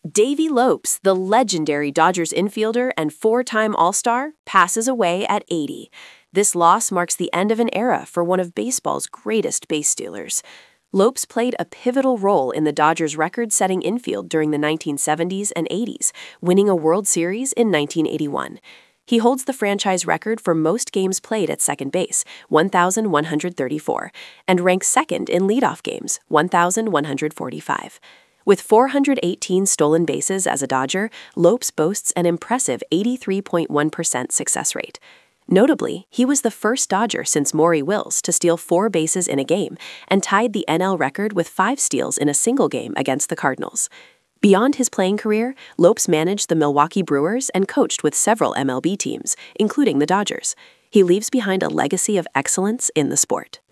Davey Lopes, the legendary Dodgers infielder and four-time All-Star, passes away at 80. This loss marks the end of an era for one of baseball's greatest base stealers. Lopes played a pivotal role in the Dodgers' record-setting infield during the 1970s and 80s, winning a World Series in 1981. He holds the franchise record for most games played at second base, 1,134, and ranks second in leadoff games, 1,145. With 418 stolen bases as a Dodger, Lopes boasts an impressive 83.1% success rate. Notably, he was the first Dodger since Maury Wills to steal 4 bases in a game and tied the NL record with 5 steals in a single game against the Cardinals. Beyond his playing career, Lopes managed the Milwaukee Brewers and coached with several MLB teams, including the Dodgers. He leaves behind a legacy of excellence in the sport.